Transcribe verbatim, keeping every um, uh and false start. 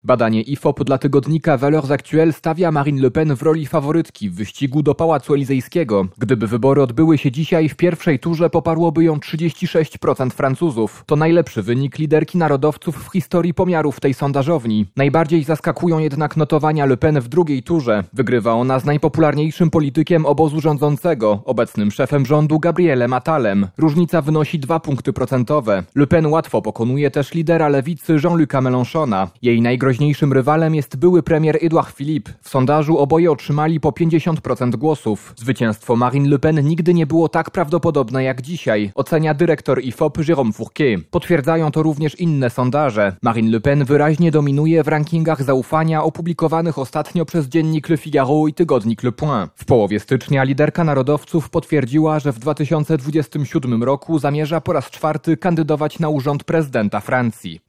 Badanie I F O P dla tygodnika Valeurs Actuelles stawia Marine Le Pen w roli faworytki w wyścigu do Pałacu Elizejskiego. Gdyby wybory odbyły się dzisiaj, w pierwszej turze poparłoby ją trzydzieści sześć procent Francuzów. To najlepszy wynik liderki narodowców w historii pomiarów tej sondażowni. Najbardziej zaskakują jednak notowania Le Pen w drugiej turze. Wygrywa ona z najpopularniejszym politykiem obozu rządzącego, obecnym szefem rządu Gabrielem Attalem. Różnica wynosi dwa punkty procentowe. Le Pen łatwo pokonuje też lidera lewicy Jean-Luca Mélenchona. Jej najgroźniejszym rywalem jest były premier Édouard Philippe. W sondażu oboje otrzymali po pięćdziesiąt procent głosów. Zwycięstwo Marine Le Pen nigdy nie było tak prawdopodobne jak dzisiaj, ocenia dyrektor I F O P Jérôme Fourquet. Potwierdzają to również inne sondaże. Marine Le Pen wyraźnie dominuje w rankingach zaufania opublikowanych ostatnio przez dziennik Le Figaro i tygodnik Le Point. W połowie stycznia liderka narodowców potwierdziła, że w dwa tysiące dwudziestym siódmym roku zamierza po raz czwarty kandydować na urząd prezydenta Francji.